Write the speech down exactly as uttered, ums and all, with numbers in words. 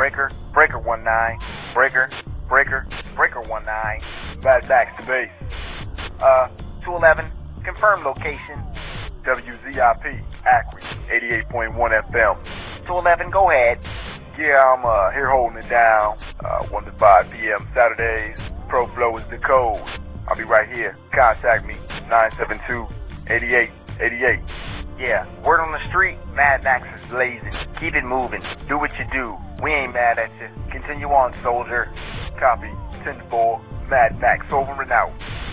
Breaker, Breaker one nine, Breaker, Breaker, Breaker one nine, Mad Max to base. Uh, two eleven, confirm location, W Z I P, Akron, eighty-eight point one F M. two eleven, go ahead. Yeah, I'm uh, here holding it down, uh, one to five P M Saturdays. ProFlow is the code. I'll be right here. Contact me, nine seven two, eight eight eight eight. Yeah, word on the street, Mad Max is blazing. Keep it moving. Do what you do. We ain't mad at you. Continue on, soldier. Copy. ten four, Mad Max over and out.